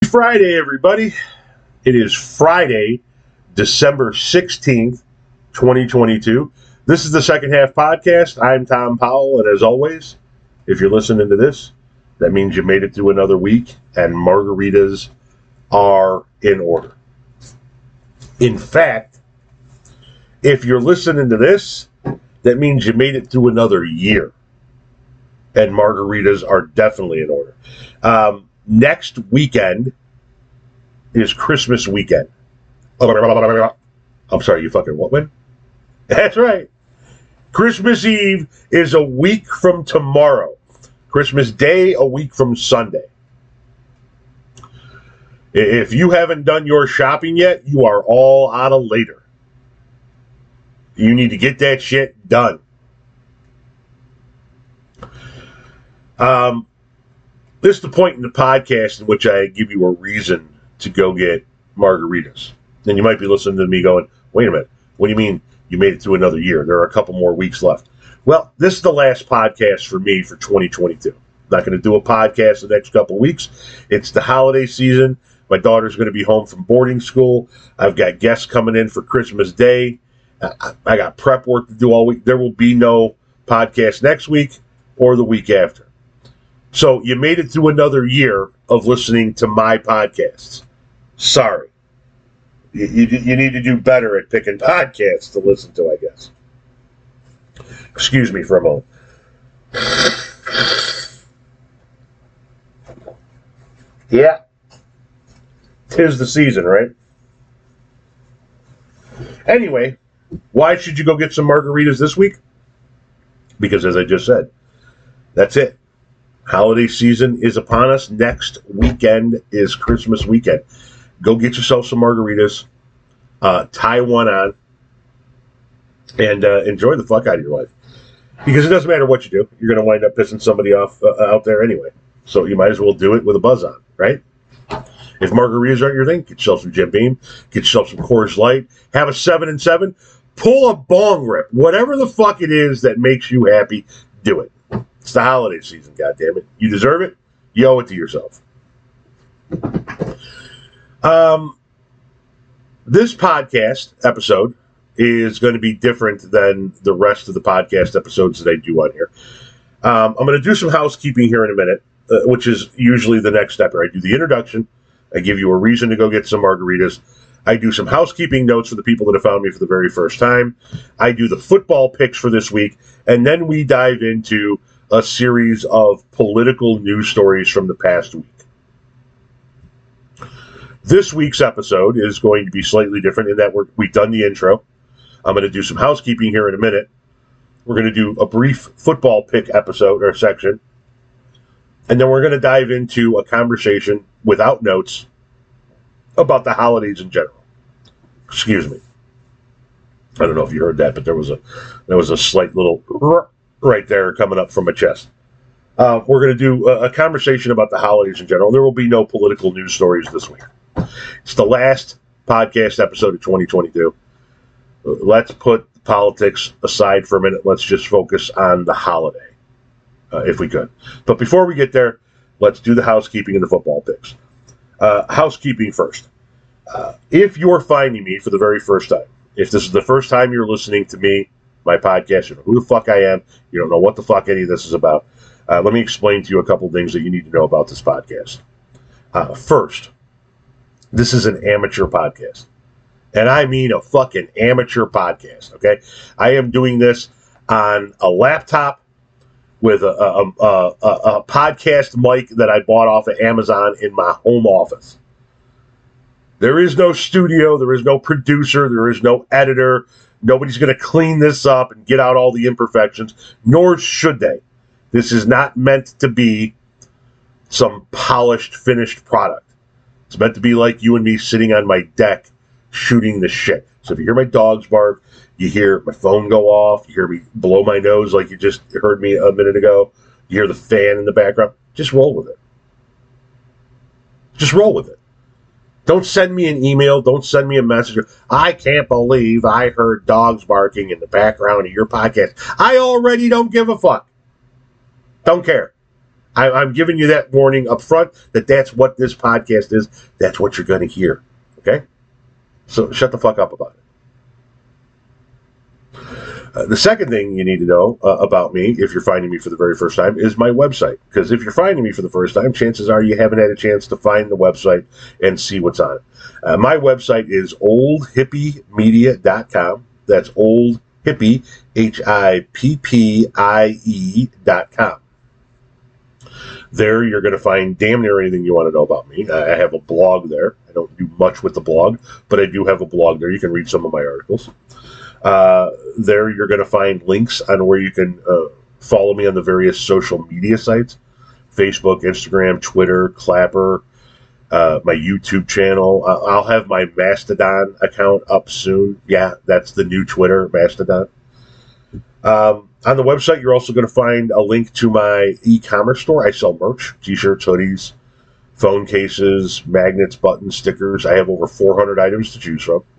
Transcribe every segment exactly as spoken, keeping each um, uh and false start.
Friday, everybody. It is Friday, December sixteenth, twenty twenty-two. This is the Second Half Podcast. I'm Tom Powell, and as always, if you're listening to this, that means you made it through another week, and margaritas are in order. In fact, if you're listening to this, that means you made it through another year, and margaritas are definitely in order. Um, next weekend is Christmas weekend. I'm sorry, you fucking what, when? That's right. Christmas Eve is a week from tomorrow. Christmas Day, a week from Sunday. If you haven't done your shopping yet, you are all out of later. You need to get that shit done. Um, this is the point in the podcast in which I give you a reason to go get margaritas. And you might be listening to me going, wait a minute, what do you mean you made it through another year? There are a couple more weeks left. Well, this is the last podcast for me for twenty twenty-two. I'm not going to do a podcast the next couple weeks. It's the holiday season. My daughter's going to be home from boarding school. I've got guests coming in for Christmas Day. I got prep work to do all week. There will be no podcast next week or the week after. So you made it through another year of listening to my podcasts. Sorry. You, you, you need to do better at picking podcasts to listen to, I guess. Excuse me for a moment. Yeah. 'Tis the season, right? Anyway, why should you go get some margaritas this week? Because as I just said, that's it. Holiday season is upon us. Next weekend is Christmas weekend. Go get yourself some margaritas, uh, tie one on, and uh, enjoy the fuck out of your life. Because it doesn't matter what you do, you're going to wind up pissing somebody off uh, out there anyway. So you might as well do it with a buzz on, right? If margaritas aren't your thing, get yourself some Jim Beam, get yourself some Coors Light, have a seven and seven, pull a bong rip. Whatever the fuck it is that makes you happy, do it. It's the holiday season, goddammit. You deserve it. You owe it to yourself. Um, this podcast episode is going to be different than the rest of the podcast episodes that I do on here. Um, I'm going to do some housekeeping here in a minute, uh, which is usually the next step. I do the introduction. I give you a reason to go get some margaritas. I do some housekeeping notes for the people that have found me for the very first time. I do the football picks for this week. And then we dive into a series of political news stories from the past week. This week's episode is going to be slightly different in that we're, we've done the intro. I'm going to do some housekeeping here in a minute. We're going to do a brief football pick episode or section. And then we're going to dive into a conversation without notes about the holidays in general. Excuse me. I don't know if you heard that, but there was a there was a slight little right there coming up from my chest. Uh, we're going to do a, a conversation about the holidays in general. There will be no political news stories this week. It's the last podcast episode of twenty twenty-two. Let's put politics aside for a minute. Let's just focus on the holiday. Uh, if we could. But before we get there, let's do the housekeeping and the football picks. Uh, housekeeping first. Uh, if you're finding me for the very first time, if this is the first time you're listening to me, my podcast, you know who the fuck I am, you don't know what the fuck any of this is about, uh, let me explain to you a couple things that you need to know about this podcast. Uh, first, this is an amateur podcast. And I mean a fucking amateur podcast, okay? I am doing this on a laptop with a, a, a, a, a podcast mic that I bought off of Amazon in my home office. There is no studio. There is no producer. There is no editor. Nobody's going to clean this up and get out all the imperfections, nor should they. This is not meant to be some polished, finished product. It's meant to be like you and me sitting on my deck shooting the shit. So if you hear my dogs bark, you hear my phone go off, you hear me blow my nose like you just heard me a minute ago, you hear the fan in the background, just roll with it. Just roll with it. Don't send me an email. Don't send me a message. I can't believe I heard dogs barking in the background of your podcast. I already don't give a fuck. Don't care. I, I'm giving you that warning up front that that's what this podcast is. That's what you're going to hear. Okay? So shut the fuck up about it. Uh, the second thing you need to know uh, about me, if you're finding me for the very first time, is my website. Because if you're finding me for the first time, chances are you haven't had a chance to find the website and see what's on it. Uh, my website is old hippie media dot com. That's Old Hippie, H I P P I E dot com. There you're going to find damn near anything you want to know about me. I have a blog there. I don't do much with the blog, but I do have a blog there. You can read some of my articles. Uh, there you're going to find links on where you can uh, follow me on the various social media sites. Facebook, Instagram, Twitter, Clapper, uh, my YouTube channel. Uh, I'll have my Mastodon account up soon. Yeah, that's the new Twitter, Mastodon. Um, on the website, you're also going to find a link to my e-commerce store. I sell merch, t-shirts, hoodies, phone cases, magnets, buttons, stickers. I have over four hundred items to choose from.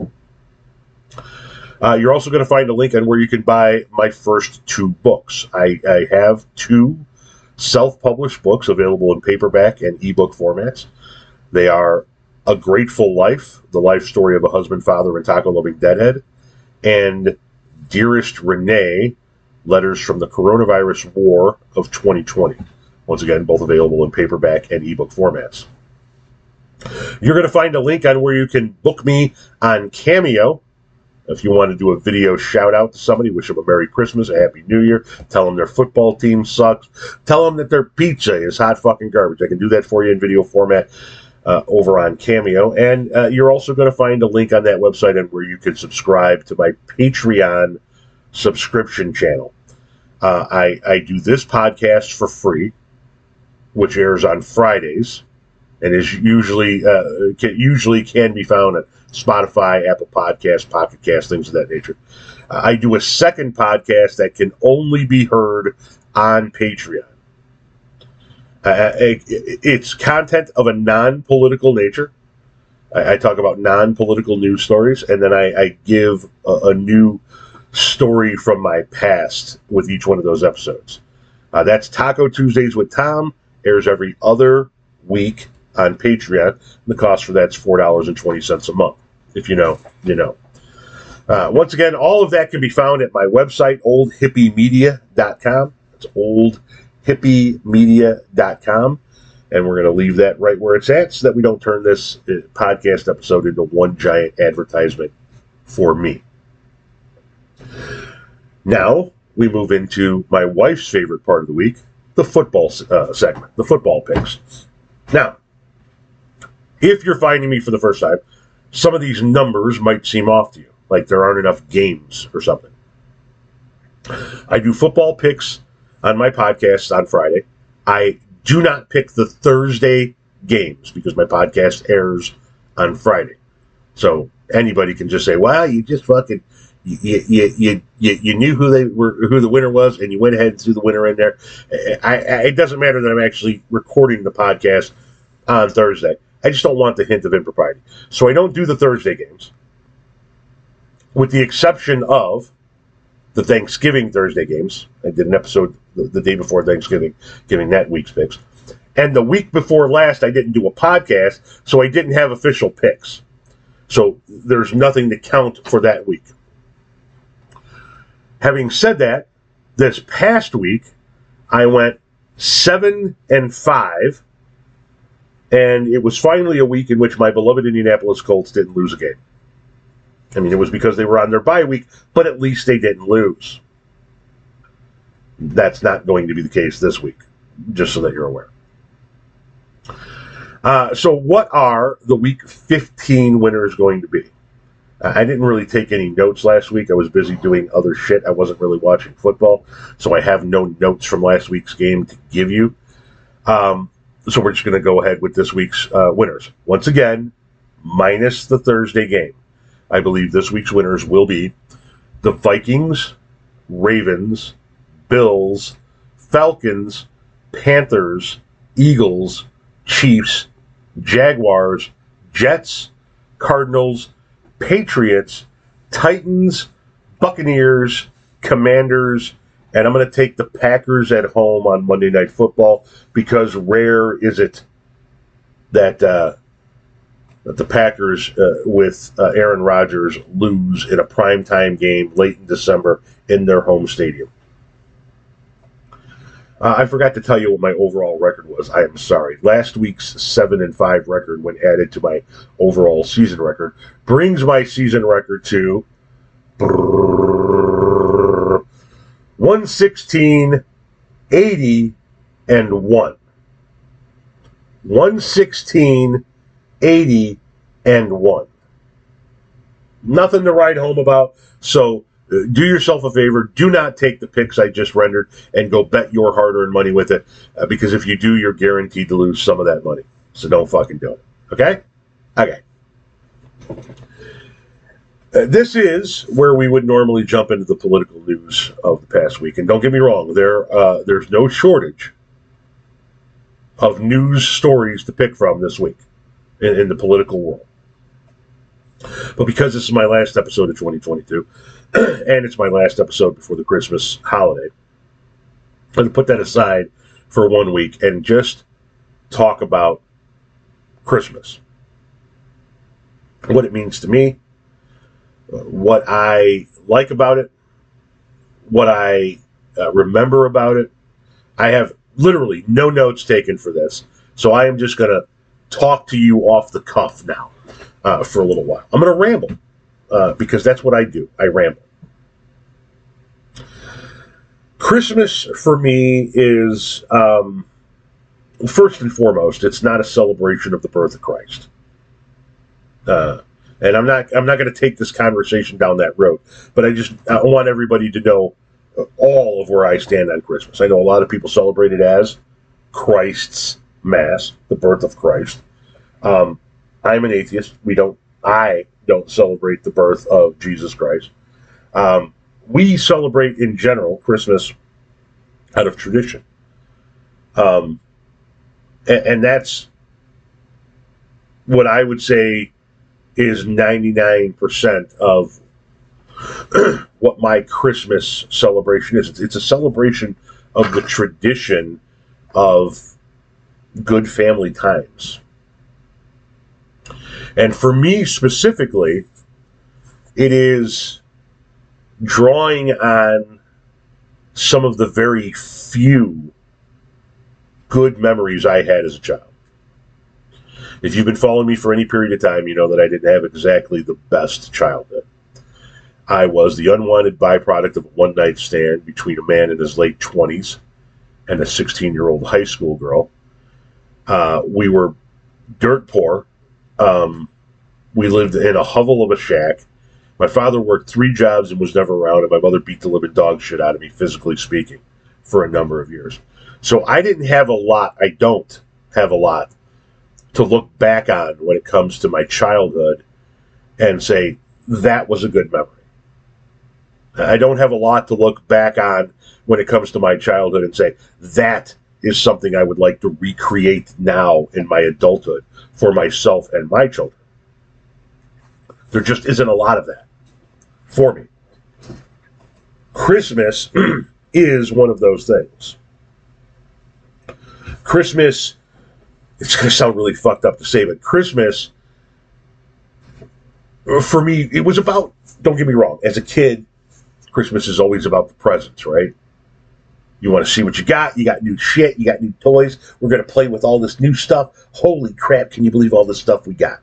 Uh, you're also going to find a link on where you can buy my first two books. I, I have two self-published books available in paperback and ebook formats. They are A Grateful Life, the life story of a husband, father, and taco-loving deadhead, and Dearest Renee, Letters from the Coronavirus War of twenty twenty. Once again, both available in paperback and ebook formats. You're going to find a link on where you can book me on Cameo. If you want to do a video shout out to somebody, wish them a Merry Christmas, a Happy New Year, tell them their football team sucks, tell them that their pizza is hot fucking garbage. I can do that for you in video format uh, over on Cameo. And uh, you're also going to find a link on that website and where you can subscribe to my Patreon subscription channel. Uh, I, I do this podcast for free, which airs on Fridays, and is usually uh, can, usually can be found at Spotify, Apple Podcasts, Pocket Cast, things of that nature. Uh, I do a second podcast that can only be heard on Patreon. Uh, it, it's content of a non-political nature. I, I talk about non-political news stories, and then I, I give a, a new story from my past with each one of those episodes. Uh, that's Taco Tuesdays with Tom. Airs every other week on Patreon. The cost for that's four dollars and twenty cents a month. If you know, you know. Uh, once again, all of that can be found at my website, old hippie media dot com. It's old hippie media dot com. And we're going to leave that right where it's at so that we don't turn this uh, podcast episode into one giant advertisement for me. Now, we move into my wife's favorite part of the week, the football uh, segment, the football picks. Now, if you're finding me for the first time, some of these numbers might seem off to you, like there aren't enough games or something. I do football picks on my podcast on Friday. I do not pick the Thursday games because my podcast airs on Friday. So anybody can just say, well, you just fucking... You, you you you you knew who they were, who the winner was, and you went ahead and threw the winner in there. I, I, it doesn't matter that I'm actually recording the podcast on Thursday. I just don't want the hint of impropriety, so I don't do the Thursday games, with the exception of the Thanksgiving Thursday games. I did an episode the, the day before Thanksgiving, giving that week's picks, and the week before last I didn't do a podcast, so I didn't have official picks. So there's nothing to count for that week. Having said that, this past week, I went seven and five, and it was finally a week in which my beloved Indianapolis Colts didn't lose a game. I mean, it was because they were on their bye week, but at least they didn't lose. That's not going to be the case this week, just so that you're aware. Uh, so what are the Week fifteen winners going to be? I didn't really take any notes last week. I was busy doing other shit. I wasn't really watching football, so I have no notes from last week's game to give you. Um, so we're just going to go ahead with this week's uh, winners. Once again, minus the Thursday game. I believe this week's winners will be the Vikings, Ravens, Bills, Falcons, Panthers, Eagles, Chiefs, Jaguars, Jets, Cardinals, Patriots, Titans, Buccaneers, Commanders, And I'm going to take the Packers at home on Monday Night Football because rare is it that, uh, that the Packers uh, with uh, Aaron Rodgers lose in a primetime game late in December in their home stadium. Uh, I forgot to tell you what my overall record was. I am sorry. Last week's seven and five record, when added to my overall season record, brings my season record to one sixteen, eighty, and one. one sixteen, eighty, and one. Nothing to write home about. So uh, do yourself a favor. Do not take the picks I just rendered and go bet your hard-earned money with it, uh, because if you do, you're guaranteed to lose some of that money. So don't fucking do it. Okay? Okay. Uh, this is where we would normally jump into the political news of the past week. And don't get me wrong, there uh, there's no shortage of news stories to pick from this week in, in the political world. But because this is my last episode of twenty twenty-two, and it's my last episode before the Christmas holiday, I'm going to put that aside for one week and just talk about Christmas. What it means to me, what I like about it, what I uh, remember about it. I have literally no notes taken for this, so I am just going to talk to you off the cuff now uh, for a little while. I'm going to ramble uh, because that's what I do. I ramble. Christmas for me is, um, first and foremost, it's not a celebration of the birth of Christ. Uh, and I'm not I'm not going to take this conversation down that road, but I just I want everybody to know all of where I stand on Christmas. I know a lot of people celebrate it as Christ's Mass, the birth of Christ. Um, I'm an atheist. We don't. I don't celebrate the birth of Jesus Christ. Um, we celebrate in general Christmas out of tradition, um, and, and that's what I would say is ninety-nine percent of what my Christmas celebration is. It's, it's a celebration of the tradition of good family times. And for me specifically, it is drawing on some of the very few good memories I had as a child. If you've been following me for any period of time, you know that I didn't have exactly the best childhood. I was the unwanted byproduct of a one-night stand between a man in his late twenties and a sixteen-year-old high school girl. Uh, we were dirt poor. Um, we lived in a hovel of a shack. My father worked three jobs and was never around, and my mother beat the living dog shit out of me, physically speaking, for a number of years. So I didn't have a lot, I don't have a lot, to look back on when it comes to my childhood and say, that was a good memory. I don't have a lot to look back on when it comes to my childhood and say, that is something I would like to recreate now in my adulthood for myself and my children. There just isn't a lot of that for me. Christmas is one of those things. Christmas, it's going to sound really fucked up to say, but Christmas, for me, it was about, don't get me wrong, as a kid, Christmas is always about the presents, right? You want to see what you got. You got new shit. You got new toys. We're going to play with all this new stuff. Holy crap, can you believe all this stuff we got?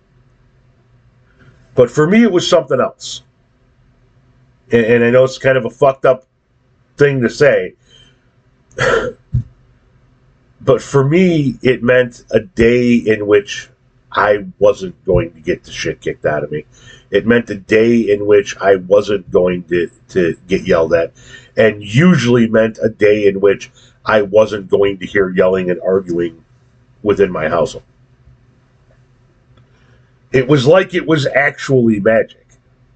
But for me, it was something else. And, and I know it's kind of a fucked up thing to say. But for me, it meant a day in which I wasn't going to get the shit kicked out of me. It meant a day in which I wasn't going to, to get yelled at. And usually meant a day in which I wasn't going to hear yelling and arguing within my household. It was like it was actually magic.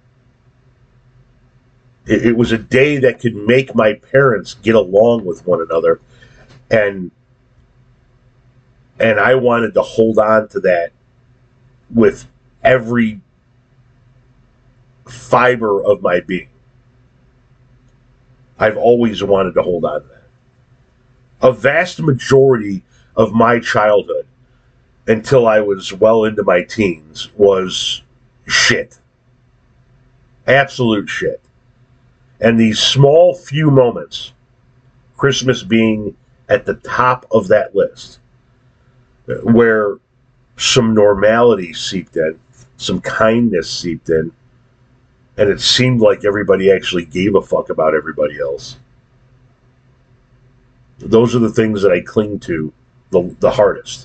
It, it was a day that could make my parents get along with one another. And, and I wanted to hold on to that with every fiber of my being. I've always wanted to hold on to that. A vast majority of my childhood, until I was well into my teens, was shit. Absolute shit. And these small few moments, Christmas being at the top of that list, where some normality seeped in, some kindness seeped in, and it seemed like everybody actually gave a fuck about everybody else. Those are the things that I cling to the, the hardest.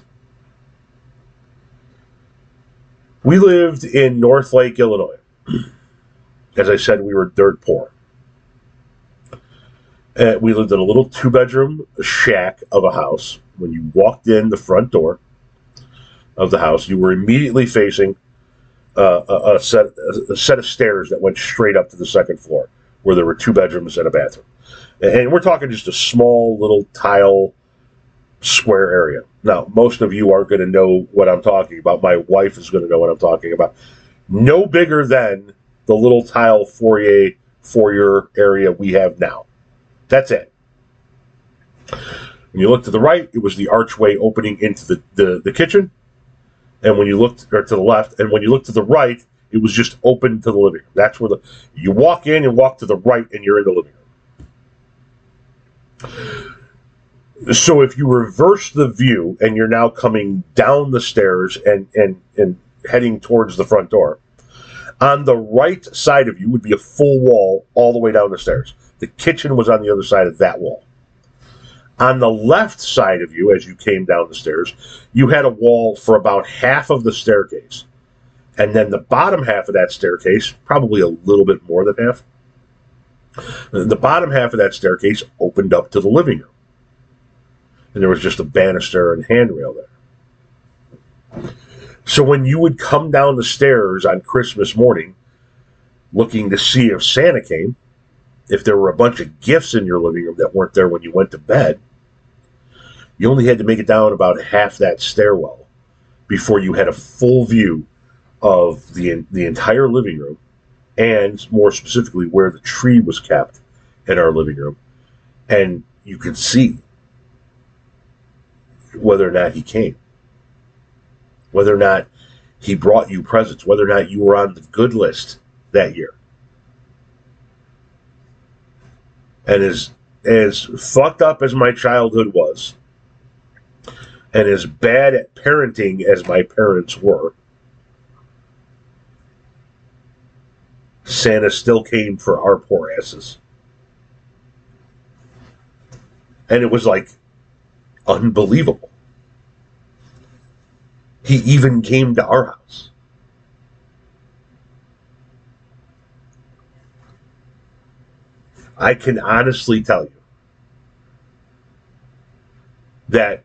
We lived in North Lake, Illinois. As I said, we were dirt poor. Uh, we lived in a little two-bedroom shack of a house. When you walked in the front door of the house, you were immediately facing uh, a, a, set, a set of stairs that went straight up to the second floor, where there were two bedrooms and a bathroom. And we're talking just a small little tile square area. Now, most of you are going to know what I'm talking about. My wife is going to know what I'm talking about. No bigger than the little tile foyer, foyer area we have now. That's it. When you look to the right, it was the archway opening into the, the, the kitchen. And when you looked or to the left, and when you look to the right, it was just open to the living room. That's where the you walk in and walk to the right, and you're in the living room. So if you reverse the view and you're now coming down the stairs and, and, and heading towards the front door, on the right side of you would be a full wall all the way down the stairs. The kitchen was on the other side of that wall. On the left side of you, as you came down the stairs, you had a wall for about half of the staircase. And then the bottom half of that staircase, probably a little bit more than half, the bottom half of that staircase opened up to the living room. And there was just a banister and handrail there. So when you would come down the stairs on Christmas morning, looking to see if Santa came, if there were a bunch of gifts in your living room that weren't there when you went to bed, you only had to make it down about half that stairwell before you had a full view of the the entire living room, and more specifically where the tree was kept in our living room, and you could see whether or not he came, whether or not he brought you presents, whether or not you were on the good list that year. And as as fucked up as my childhood was, and as bad at parenting as my parents were, Santa still came for our poor asses. And it was like unbelievable. He even came to our house. I can honestly tell you that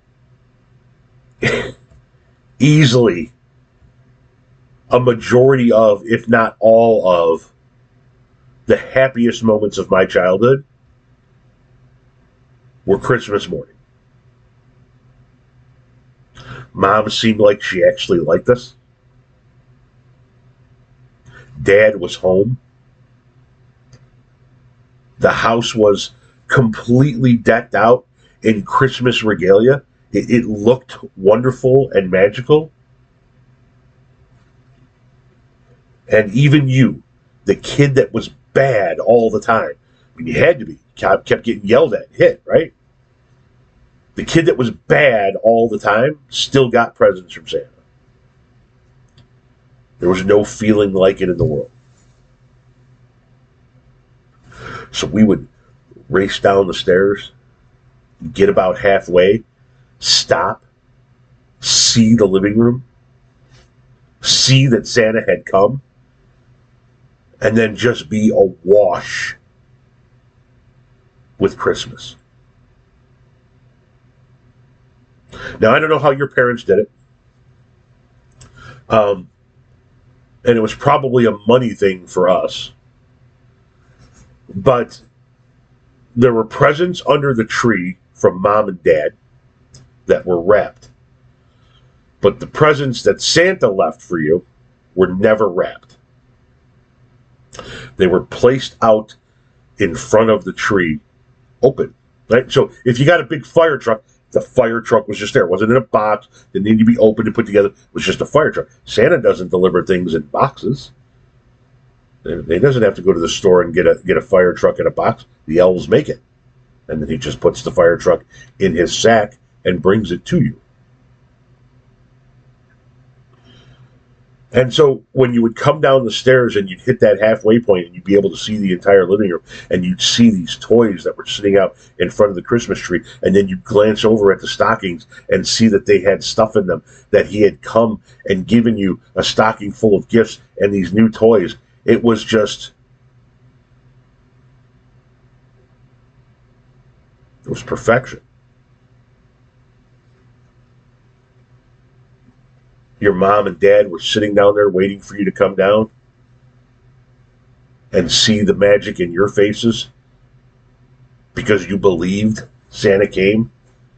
easily a majority of, if not all of, the happiest moments of my childhood were Christmas morning. Mom seemed like she actually liked us. Dad was home. The house was completely decked out in Christmas regalia. It, it looked wonderful and magical. And even you, the kid that was bad all the time, I mean, you had to be, kept getting yelled at, hit, right? The kid that was bad all the time still got presents from Santa. There was no feeling like it in the world. So we would race down the stairs, get about halfway, stop, see the living room, see that Santa had come, and then just be awash with Christmas. Now, I don't know how your parents did it. Um, and it was probably a money thing for us. But there were presents under the tree from Mom and Dad that were wrapped. But the presents that Santa left for you were never wrapped. They were placed out in front of the tree open. Right? So if you got a big fire truck, the fire truck was just there. It wasn't in a box. Didn't need to be opened and put together. It was just a fire truck. Santa doesn't deliver things in boxes. He doesn't have to go to the store and get a get a fire truck in a box. The elves make it. And then he just puts the fire truck in his sack and brings it to you. And so when you would come down the stairs and you'd hit that halfway point and you'd be able to see the entire living room and you'd see these toys that were sitting out in front of the Christmas tree, and then you'd glance over at the stockings and see that they had stuff in them, that he had come and given you a stocking full of gifts and these new toys. It was just, it was perfection. Your mom and dad were sitting down there waiting for you to come down and see the magic in your faces because you believed Santa came.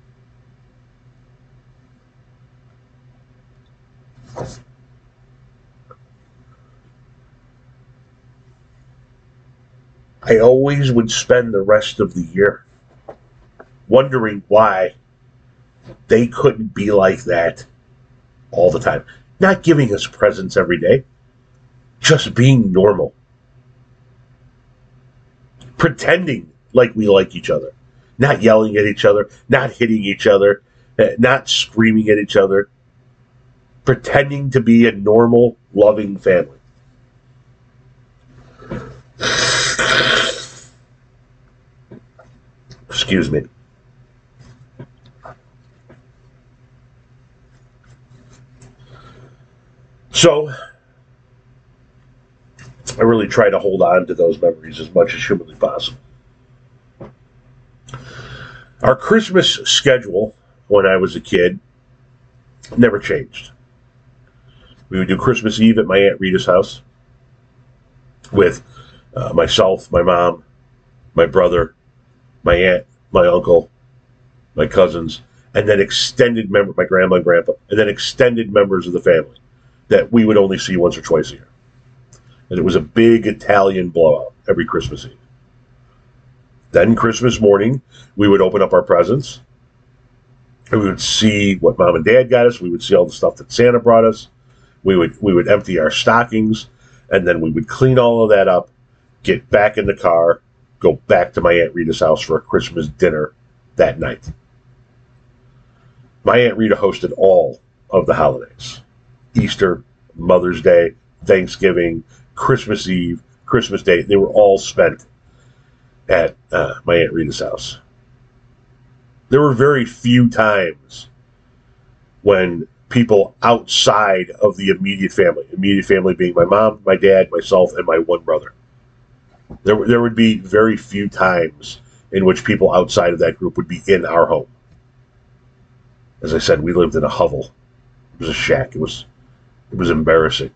I always would spend the rest of the year wondering why they couldn't be like that all the time. Not giving us presents every day, just being normal. Pretending like we like each other. Not yelling at each other, not hitting each other, not screaming at each other. Pretending to be a normal, loving family. Excuse me. So, I really try to hold on to those memories as much as humanly possible. Our Christmas schedule when I was a kid never changed. We would do Christmas Eve at my Aunt Rita's house with uh, myself, my mom, my brother, my aunt, my uncle, my cousins, and then extended members, my grandma and grandpa, and then extended members of the family that we would only see once or twice a year. And it was a big Italian blowout every Christmas Eve. Then Christmas morning, we would open up our presents, and we would see what mom and dad got us. We would see all the stuff that Santa brought us. We would we would empty our stockings, and then we would clean all of that up, get back in the car, go back to my Aunt Rita's house for a Christmas dinner that night. My Aunt Rita hosted all of the holidays. Easter, Mother's Day, Thanksgiving, Christmas Eve, Christmas Day. They were all spent at uh, my Aunt Rita's house. There were very few times when people outside of the immediate family, immediate family being my mom, my dad, myself, and my one brother. There, there would be very few times in which people outside of that group would be in our home. As I said, we lived in a hovel. It was a shack. It was, it was embarrassing.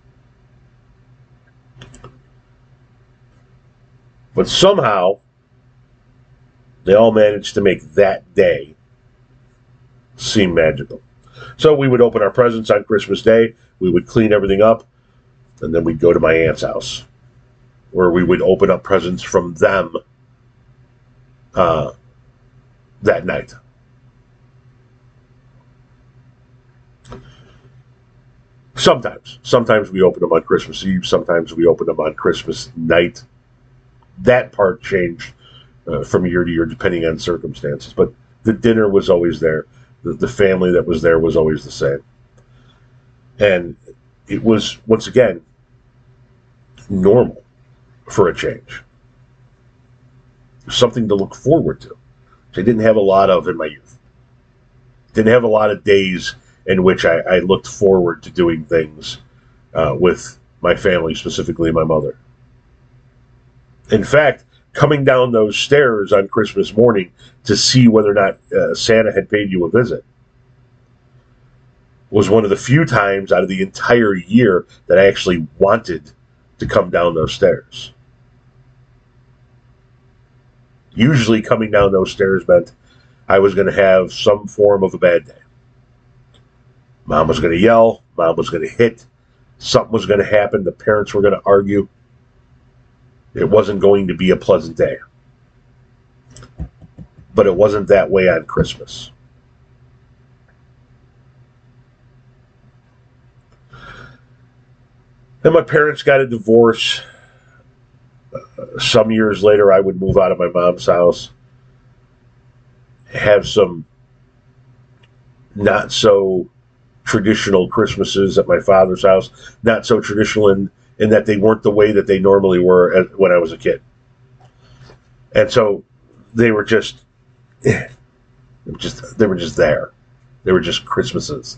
But somehow, they all managed to make that day seem magical. So we would open our presents on Christmas Day. We would clean everything up. And then we'd go to my aunt's house, where we would open up presents from them uh, that night. Sometimes. Sometimes we open them on Christmas Eve. Sometimes we open them on Christmas night. That part changed uh, from year to year depending on circumstances. But the dinner was always there. The, the family that was there was always the same. And it was, once again, normal for a change. Something to look forward to, which I didn't have a lot of in my youth. Didn't have a lot of days in which I, I looked forward to doing things uh, with my family, specifically my mother. In fact, coming down those stairs on Christmas morning to see whether or not uh, Santa had paid you a visit was one of the few times out of the entire year that I actually wanted to come down those stairs. Usually coming down those stairs meant I was going to have some form of a bad day. Mom was going to yell, mom was going to hit, something was going to happen, the parents were going to argue. It wasn't going to be a pleasant day. But it wasn't that way on Christmas. And my parents got a divorce. Uh, some years later, I would move out of my mom's house, have some not so traditional Christmases at my father's house, not so traditional in, in that they weren't the way that they normally were at, when I was a kid. And so they were just, they were just, they were just there. They were just Christmases.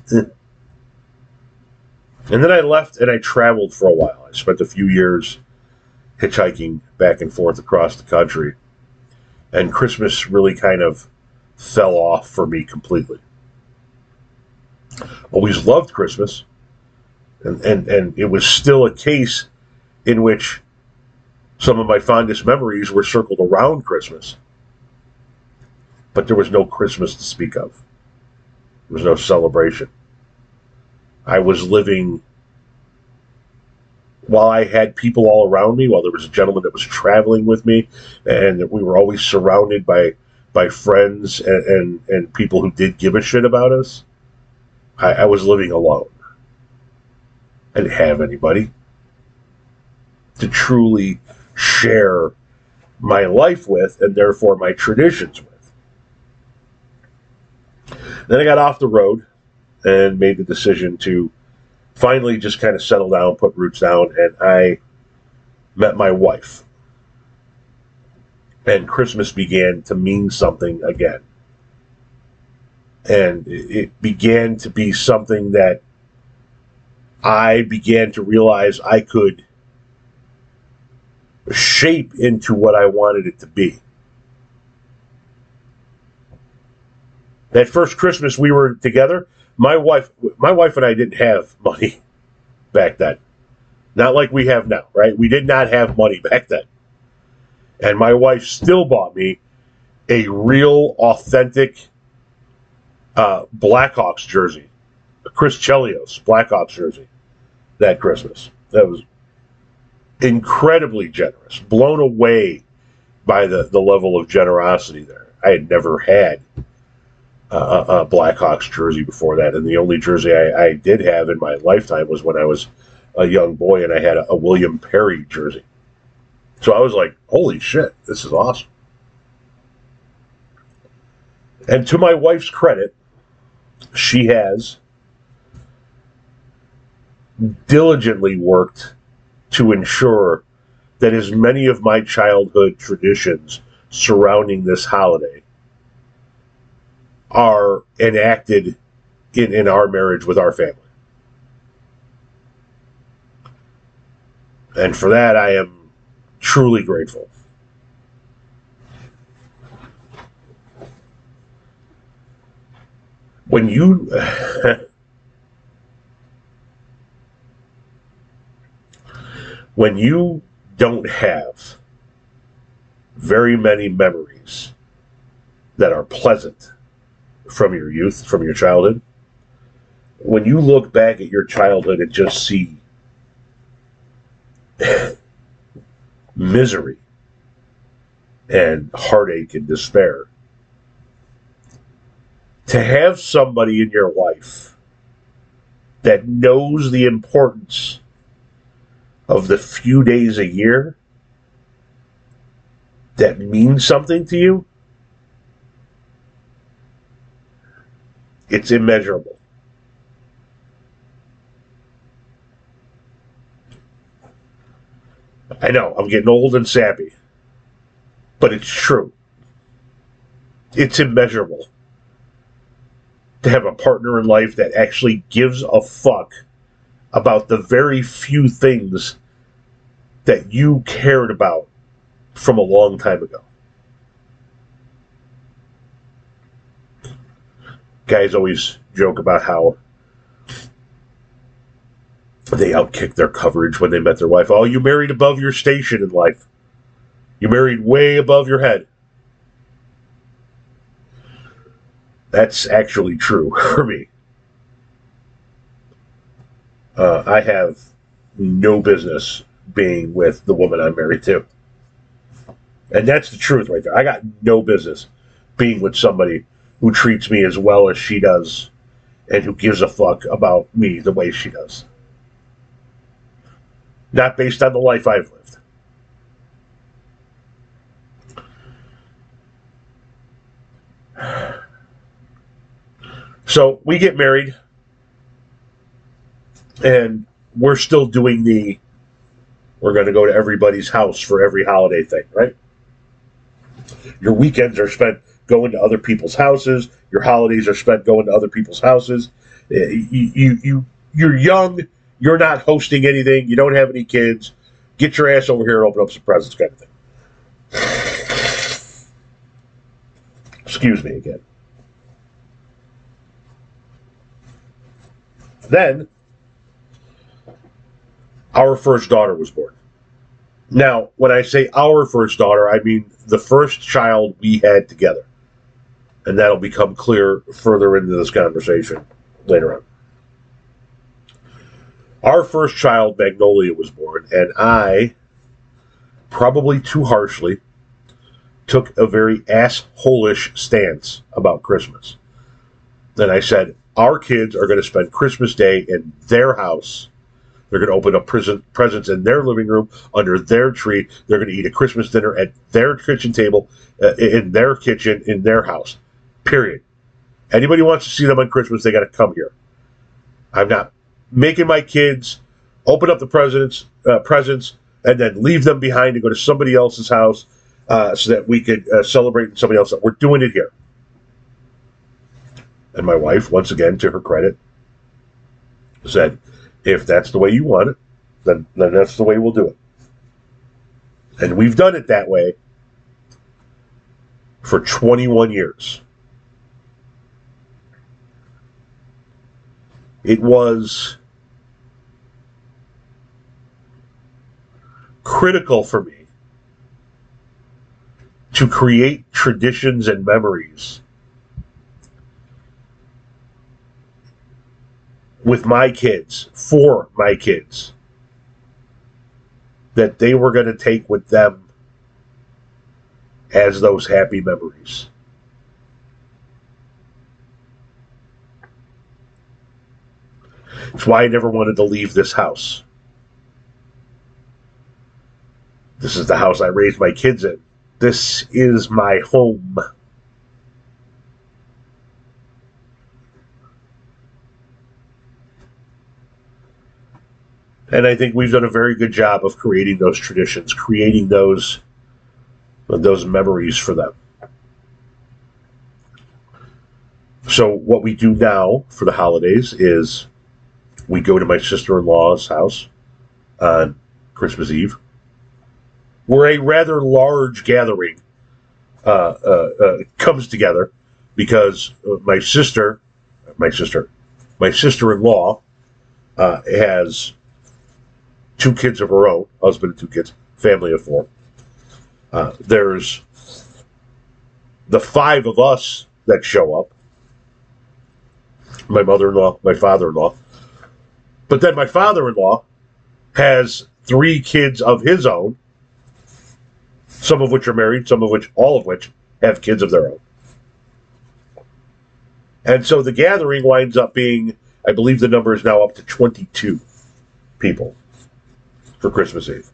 And then I left and I traveled for a while. I spent a few years hitchhiking back and forth across the country. And Christmas really kind of fell off for me completely. Always loved Christmas. And, and, and it was still a case in which some of my fondest memories were circled around Christmas. But there was no Christmas to speak of. There was no celebration. I was living, while I had people all around me, while there was a gentleman that was traveling with me, and we were always surrounded by by friends and, and, and people who did give a shit about us, I, I was living alone. I didn't have anybody to truly share my life with, and therefore my traditions with. Then I got off the road and made the decision to finally just kind of settle down, put roots down, and I met my wife. And Christmas began to mean something again. And it began to be something that I began to realize I could shape into what I wanted it to be. That first Christmas we were together, my wife, my wife and I didn't have money back then. Not like we have now, right? We did not have money back then. And my wife still bought me a real, authentic uh, Blackhawks jersey, a Chris Chelios Blackhawks jersey, that Christmas. That was incredibly generous, blown away by the, the level of generosity there. I had never had a, a Blackhawks jersey before that, and the only jersey I, I did have in my lifetime was when I was a young boy, and I had a, a William Perry jersey. So I was like, holy shit, this is awesome. And to my wife's credit, she has diligently worked to ensure that as many of my childhood traditions surrounding this holiday are enacted in, in our marriage with our family. And for that, I am truly grateful. When you when you don't have very many memories that are pleasant from your youth, from your childhood, when you look back at your childhood and just see misery and heartache and despair, to have somebody in your life that knows the importance of the few days a year that means something to you, it's immeasurable. I know, I'm getting old and sappy, but it's true. It's immeasurable to have a partner in life that actually gives a fuck about the very few things that you cared about from a long time ago. Guys always joke about how they outkicked their coverage when they met their wife. Oh, you married above your station in life. You married way above your head. That's actually true for me. Uh, I have no business being with the woman I'm married to. And that's the truth right there. I got no business being with somebody who treats me as well as she does and who gives a fuck about me the way she does. Not based on the life I've lived. So we get married, and we're still doing the we're going to go to everybody's house for every holiday thing, right? Your weekends are spent going to other people's houses. Your holidays are spent going to other people's houses. You, you, you, you're young. You're not hosting anything. You don't have any kids. Get your ass over here and open up some presents, kind of thing. Excuse me again. Then, our first daughter was born. Now, when I say our first daughter, I mean the first child we had together. And that'll become clear further into this conversation later on. Our first child, Magnolia, was born, and I, probably too harshly, took a very asshole-ish stance about Christmas. Then I said, our kids are going to spend Christmas Day in their house. They're going to open up present, presents in their living room, under their tree. They're going to eat a Christmas dinner at their kitchen table, uh, in their kitchen, in their house. Period. Anybody wants to see them on Christmas, they got to come here. I'm not making my kids open up the presents, uh, presents and then leave them behind to go to somebody else's house uh, so that we could uh, celebrate in somebody else. We're doing it here. And my wife, once again, to her credit, said, if that's the way you want it, then, then that's the way we'll do it. And we've done it that way for twenty-one years. It was critical for me to create traditions and memories with my kids, for my kids, that they were going to take with them as those happy memories. It's why I never wanted to leave this house. This is the house I raised my kids in. This is my home. And I think we've done a very good job of creating those traditions, creating those, those memories for them. So what we do now for the holidays is we go to my sister-in-law's house on Christmas Eve. Where a rather large gathering uh, uh, uh, comes together because my sister, my sister, my sister-in-law uh, has two kids of her own, husband and two kids, family of four. Uh, there's the five of us that show up. My mother-in-law, my father-in-law. But then my father-in-law has three kids of his own, some of which are married, some of which, all of which, have kids of their own. And so the gathering winds up being, I believe the number is now up to twenty-two people for Christmas Eve.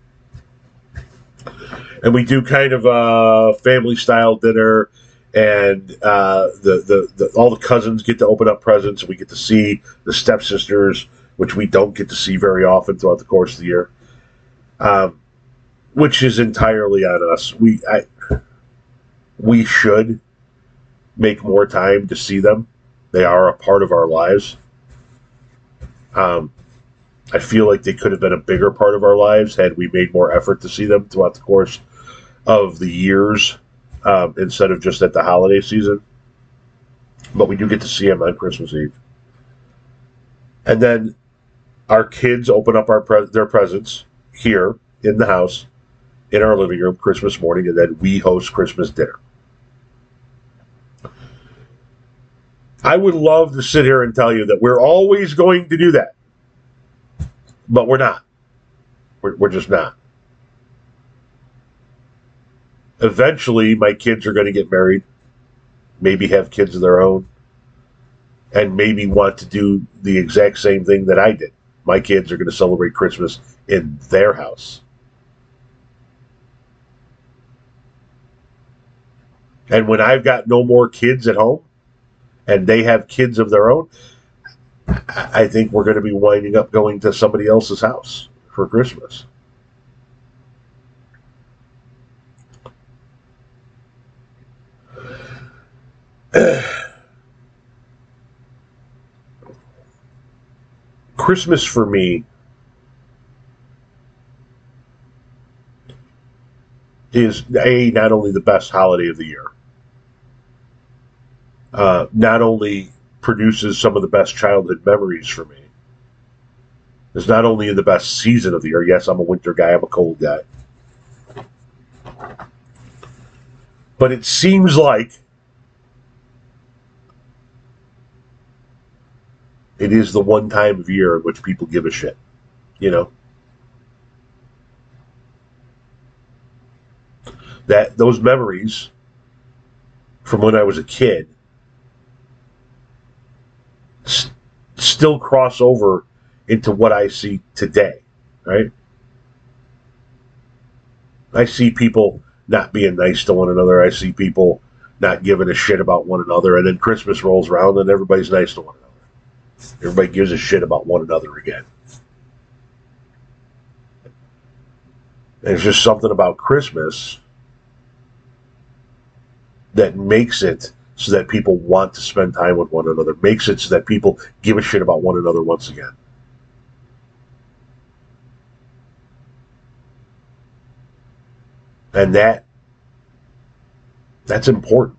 And we do kind of a family-style dinner, and uh, the, the, the all the cousins get to open up presents, and we get to see the stepsisters, which we don't get to see very often throughout the course of the year, um, which is entirely on us. We I, we should make more time to see them. They are a part of our lives. Um, I feel like they could have been a bigger part of our lives had we made more effort to see them throughout the course of the years, um, instead of just at the holiday season. But we do get to see them on Christmas Eve. And then our kids open up our pre- their presents here in the house, in our living room, Christmas morning, and then we host Christmas dinner. I would love to sit here and tell you that we're always going to do that. But we're not. We're, we're just not. Eventually, my kids are going to get married, maybe have kids of their own, and maybe want to do the exact same thing that I did. My kids are going to celebrate Christmas in their house. And when I've got no more kids at home, and they have kids of their own, I think we're going to be winding up going to somebody else's house for Christmas. Christmas for me is a not only the best holiday of the year, uh, not only produces some of the best childhood memories for me, it's not only in the best season of the year. Yes, I'm a winter guy. I'm a cold guy. But it seems like it is the one time of year in which people give a shit, you know? That those memories from when I was a kid st- still cross over into what I see today, right? I see people not being nice to one another. I see people not giving a shit about one another. And then Christmas rolls around and everybody's nice to one another. Everybody gives a shit about one another again. There's just something about Christmas that makes it so that people want to spend time with one another, makes it so that people give a shit about one another once again. And that, that's important.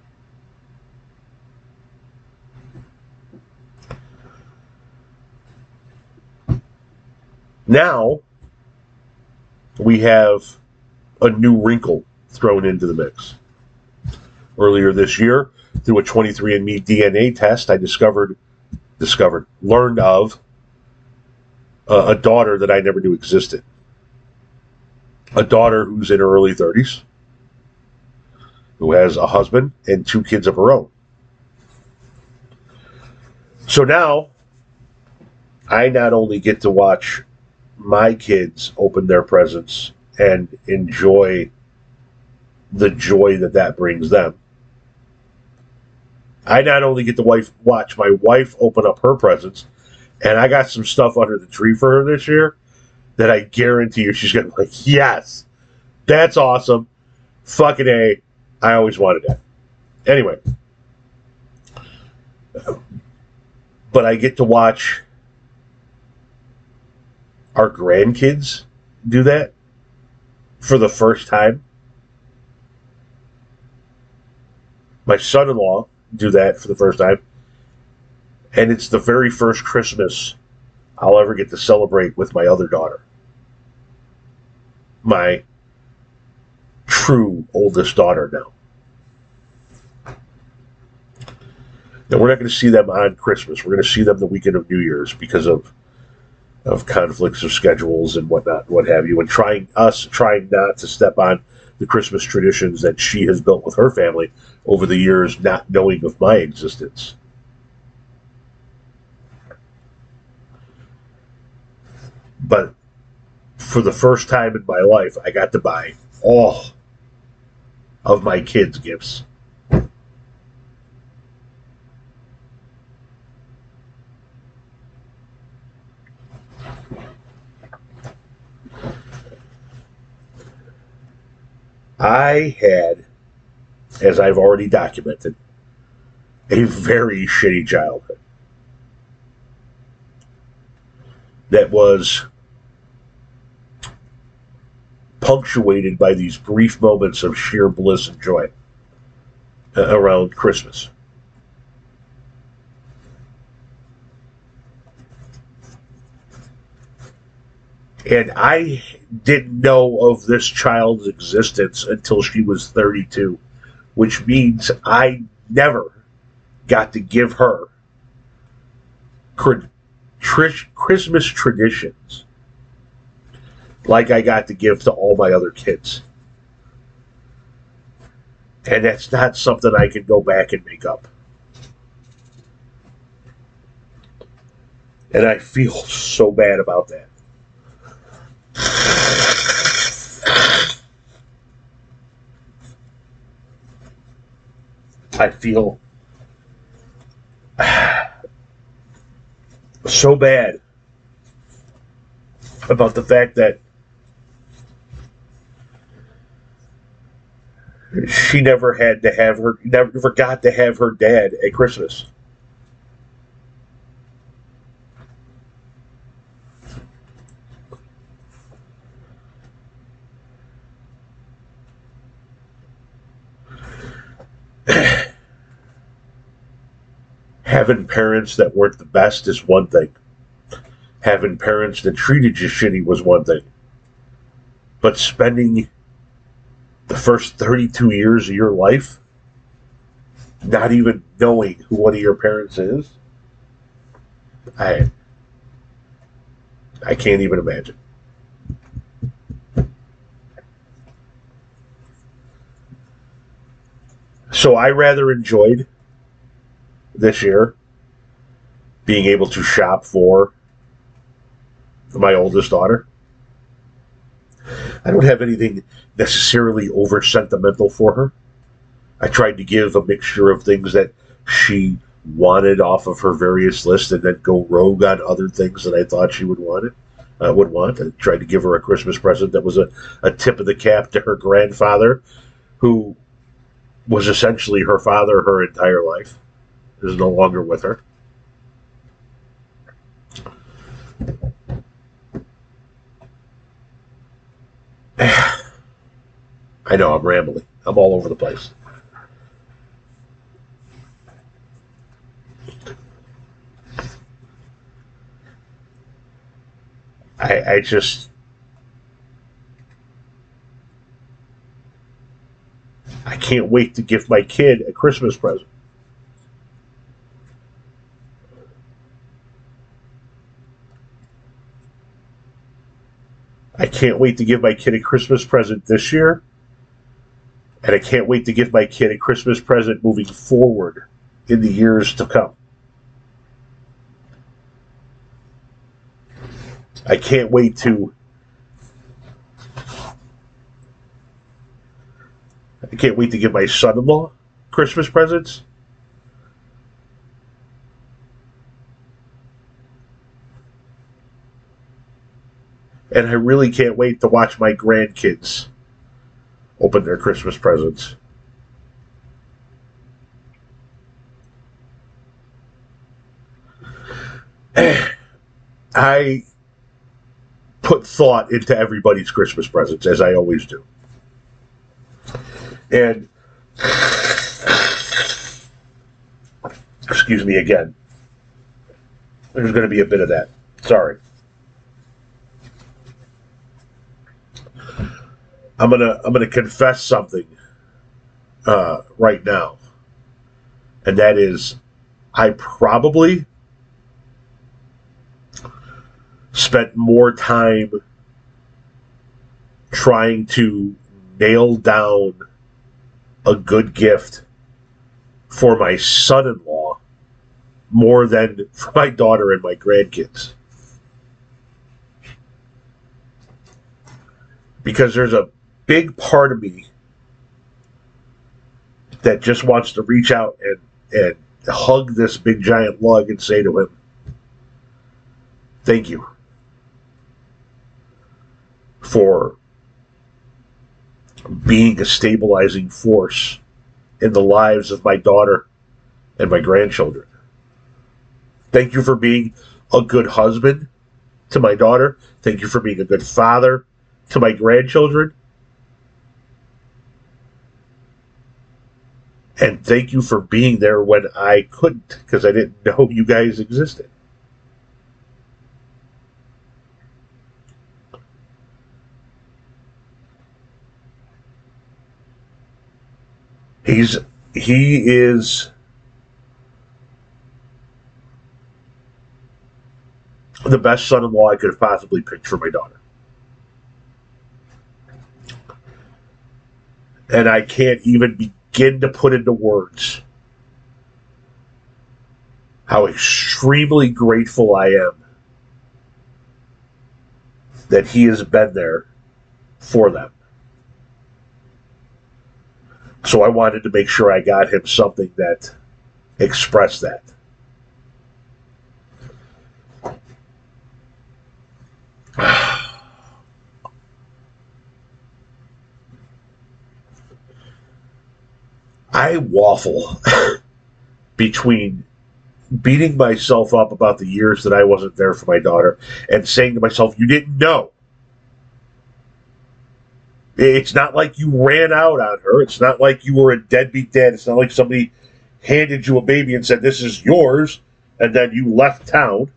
Now, we have a new wrinkle thrown into the mix. Earlier this year, through a twenty-three and me D N A test, I discovered, discovered, learned of uh, a daughter that I never knew existed. A daughter who's in her early thirties, who has a husband and two kids of her own. So now, I not only get to watch my kids open their presents and enjoy the joy that that brings them, I not only get to wife, watch my wife open up her presents, and I got some stuff under the tree for her this year that I guarantee you she's going to be like, yes, that's awesome. Fucking A. I always wanted that. Anyway. But I get to watch our grandkids do that for the first time. My son-in-law do that for the first time. And it's the very first Christmas I'll ever get to celebrate with my other daughter. My true oldest daughter now. Now, we're not going to see them on Christmas. We're going to see them the weekend of New Year's because of of conflicts of schedules and whatnot, what have you, and trying us trying not to step on the Christmas traditions that she has built with her family over the years, not knowing of my existence. But for the first time in my life, I got to buy all of my kids' gifts. I had, as I've already documented, a very shitty childhood that was punctuated by these brief moments of sheer bliss and joy around Christmas. And I didn't know of this child's existence until she was thirty-two, which means I never got to give her Christmas traditions like I got to give to all my other kids. And that's not something I can go back and make up. And I feel so bad about that. I feel so bad about the fact that she never had to have her, never got to have her dad at Christmas. Having parents that weren't the best is one thing. Having parents that treated you shitty was one thing. But spending the first thirty-two years of your life not even knowing who one of your parents is, I I can't even imagine. So I rather enjoyed this year being able to shop for my oldest daughter. I don't have anything necessarily over sentimental for her. I tried to give a mixture of things that she wanted off of her various lists and then go rogue on other things that I thought she would want it. Uh, would want. I tried to give her a Christmas present that was a, a tip of the cap to her grandfather, who was essentially her father her entire life. Is no longer with her. I know, I'm rambling. I'm all over the place. I, I just... I can't wait to give my kid a Christmas present. I can't wait to give my kid a Christmas present this year. And I can't wait to give my kid a Christmas present moving forward in the years to come. I can't wait to... I can't wait to give my son-in-law Christmas presents. And I really can't wait to watch my grandkids open their Christmas presents. I put thought into everybody's Christmas presents, as I always do. And, excuse me again, there's going to be a bit of that. Sorry. I'm gonna I'm gonna confess something uh, right now, and that is, I probably spent more time trying to nail down a good gift for my son-in-law more than for my daughter and my grandkids. Because there's a big part of me that just wants to reach out and, and hug this big giant lug and say to him, thank you for being a stabilizing force in the lives of my daughter and my grandchildren. Thank you for being a good husband to my daughter. Thank you for being a good father to my grandchildren. And thank you for being there when I couldn't, because I didn't know you guys existed. He's, he is the best son-in-law I could have possibly picked for my daughter. And I can't even begin begin to put into words how extremely grateful I am that he has been there for them. So I wanted to make sure I got him something that expressed that. I waffle between beating myself up about the years that I wasn't there for my daughter and saying to myself, you didn't know. It's not like you ran out on her. It's not like you were a deadbeat dad. It's not like somebody handed you a baby and said, this is yours, and then you left town.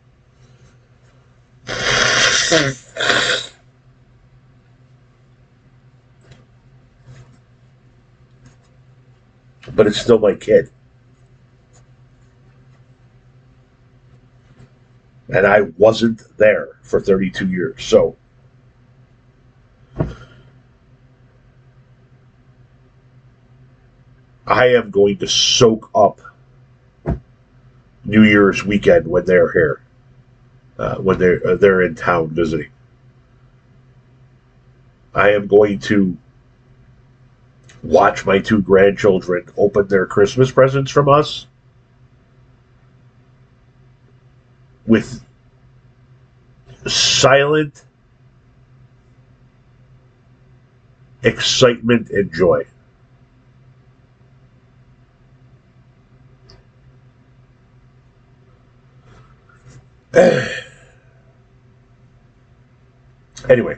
But it's still my kid. And I wasn't there for thirty-two years. So I am going to soak up New Year's weekend when they're here, uh, when they're uh, they're in town visiting. I am going to watch my two grandchildren open their Christmas presents from us with silent excitement and joy. Anyway.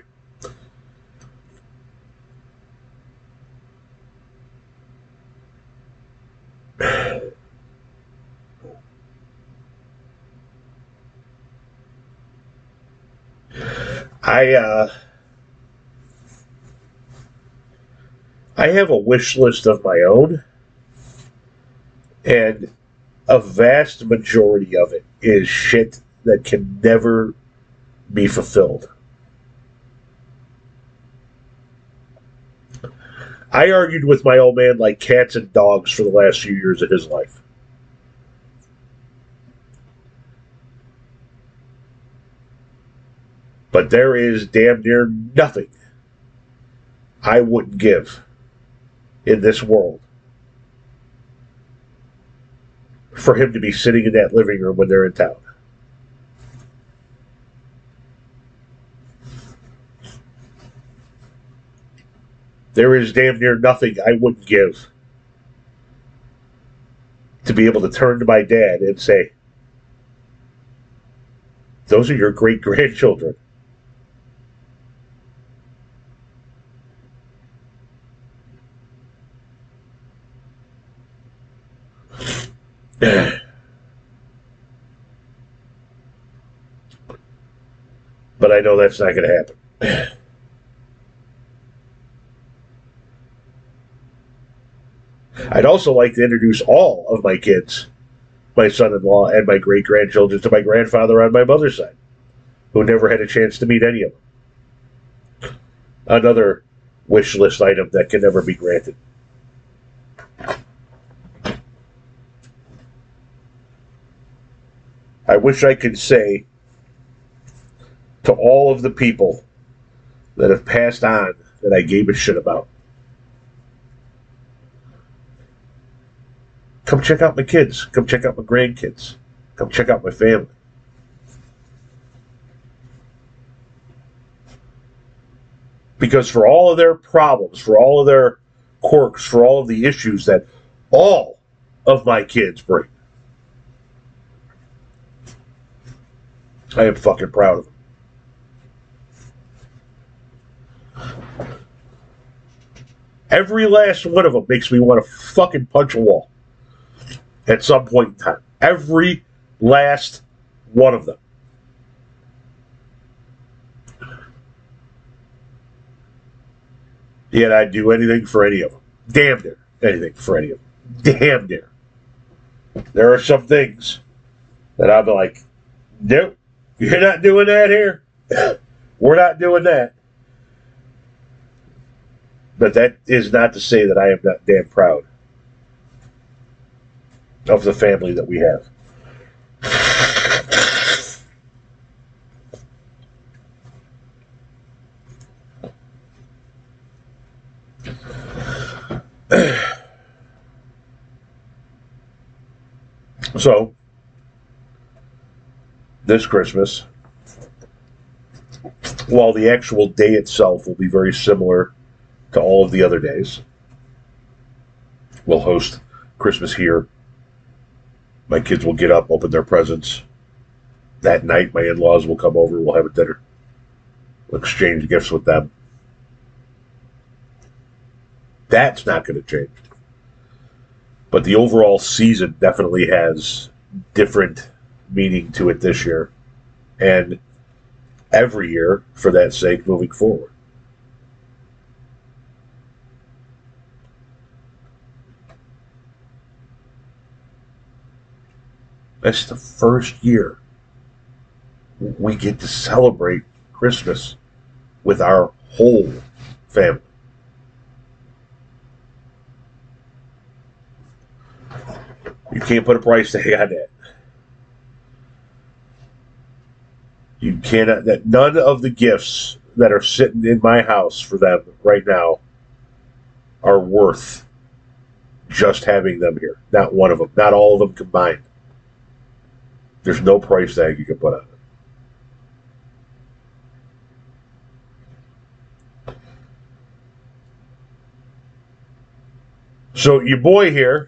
I uh, I have a wish list of my own, and a vast majority of it is shit that can never be fulfilled. I argued with my old man like cats and dogs for the last few years of his life. But there is damn near nothing I wouldn't give in this world for him to be sitting in that living room when they're in town. There is damn near nothing I wouldn't give to be able to turn to my dad and say, those are your great-grandchildren. But I know that's not going to happen. I'd also like to introduce all of my kids, my son-in-law and my great-grandchildren, to my grandfather on my mother's side, who never had a chance to meet any of them. Another wish list item that can never be granted. I wish I could say to all of the people that have passed on that I gave a shit about, come check out my kids. Come check out my grandkids. Come check out my family. Because for all of their problems, for all of their quirks, for all of the issues that all of my kids bring, I am fucking proud of them. Every last one of them makes me want to fucking punch a wall at some point in time. Every last one of them. Yet I'd do anything for any of them. Damn near anything for any of them. Damn near. There are some things that I'll be like, nope, you're not doing that here. We're not doing that. But that is not to say that I am not damn proud of the family that we have. So, this Christmas, while the actual day itself will be very similar to all of the other days, we'll host Christmas here. My kids will get up, open their presents. That night, my in-laws will come over. We'll have a dinner. We'll exchange gifts with them. That's not going to change. But the overall season definitely has different meaning to it this year. And every year, for that sake, moving forward. That's the first year we get to celebrate Christmas with our whole family. You can't put a price tag on that. You cannot. That none of the gifts that are sitting in my house for them right now are worth just having them here. Not one of them. Not all of them combined. There's no price tag you can put on it. So your boy here,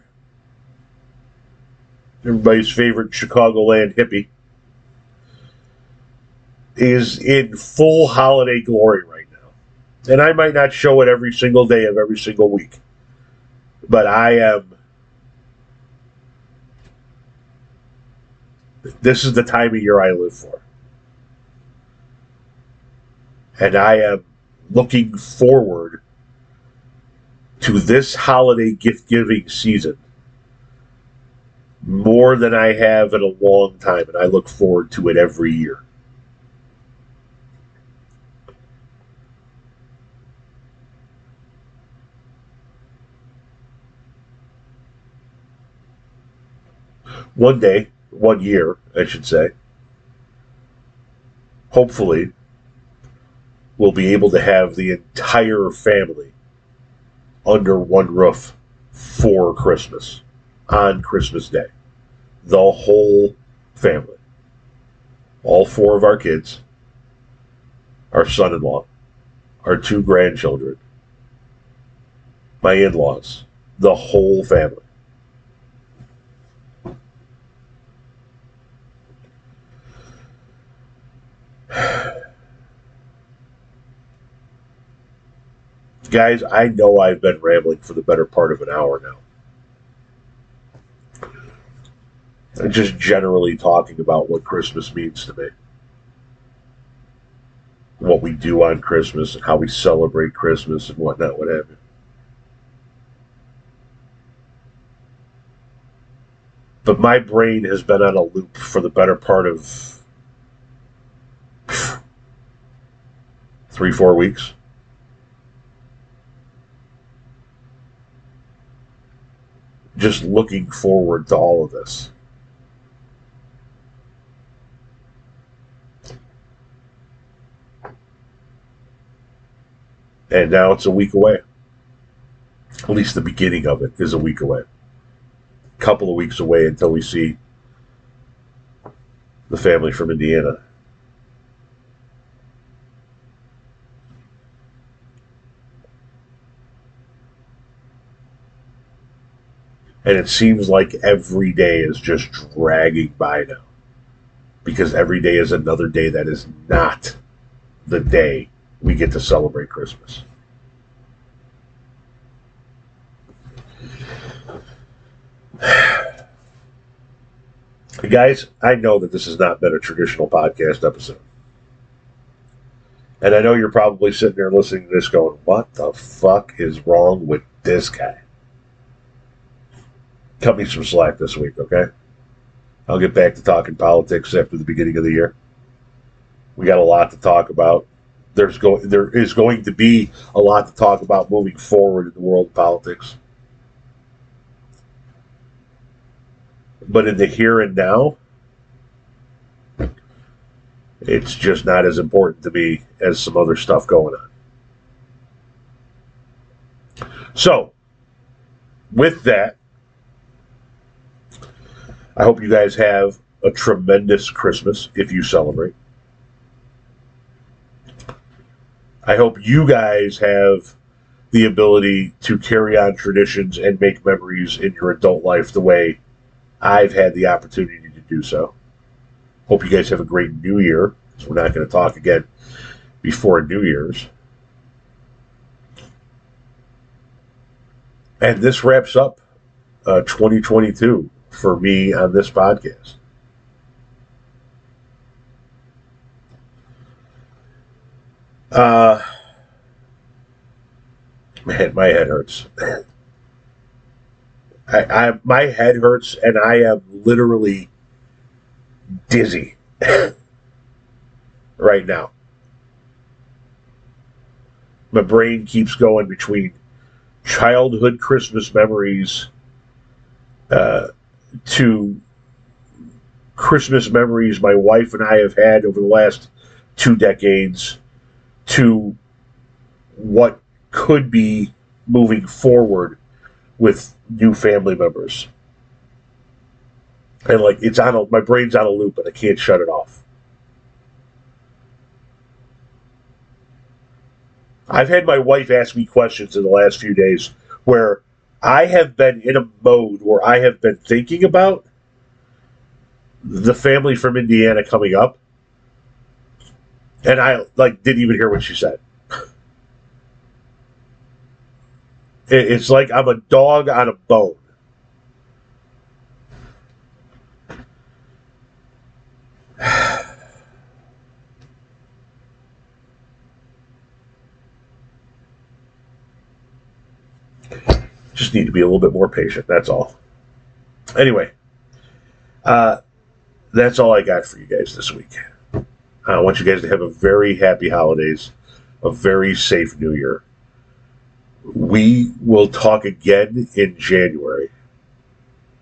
everybody's favorite Chicagoland hippie, is in full holiday glory right now. And I might not show it every single day of every single week, but I am. This is the time of year I live for. And I am looking forward to this holiday gift-giving season more than I have in a long time, and I look forward to it every year. One day, one year, I should say, hopefully, we'll be able to have the entire family under one roof for Christmas, on Christmas Day. The whole family. All four of our kids, our son-in-law, our two grandchildren, my in-laws, the whole family. Guys, I know I've been rambling for the better part of an hour now. I'm just generally talking about what Christmas means to me. What we do on Christmas and how we celebrate Christmas and whatnot, what have you. But my brain has been on a loop for the better part of three, four weeks. Just looking forward to all of this. And now it's a week away. At least the beginning of it is a week away. A couple of weeks away until we see the family from Indiana. And it seems like every day is just dragging by now. Because every day is another day that is not the day we get to celebrate Christmas. Guys, I know that this has not been a traditional podcast episode. And I know you're probably sitting there listening to this going, what the fuck is wrong with this guy? Cut me some slack this week, okay? I'll get back to talking politics after the beginning of the year. We got a lot to talk about. there's going there is going to be a lot to talk about moving forward in the world of politics. But in the here and now, it's just not as important to me as some other stuff going on. So, with that, I hope you guys have a tremendous Christmas if you celebrate. I hope you guys have the ability to carry on traditions and make memories in your adult life the way I've had the opportunity to do so. Hope you guys have a great New Year, because we're not going to talk again before New Year's. And this wraps up uh, twenty twenty-two for me on this podcast. Uh, man, my head hurts. I, I my head hurts, and I am literally dizzy right now. My brain keeps going between childhood Christmas memories uh, to Christmas memories my wife and I have had over the last two decades to what could be moving forward with new family members. And like it's on a, my brain's on a loop and I can't shut it off. I've had my wife ask me questions in the last few days where I have been in a mode where I have been thinking about the family from Indiana coming up, and I like didn't even hear what she said. It's like I'm a dog on a bone. Just need to be a little bit more patient, that's all. Anyway, uh, that's all I got for you guys this week. I want you guys to have a very happy holidays, a very safe New Year. We will talk again in January.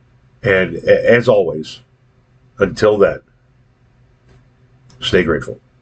And as always, until then, stay grateful.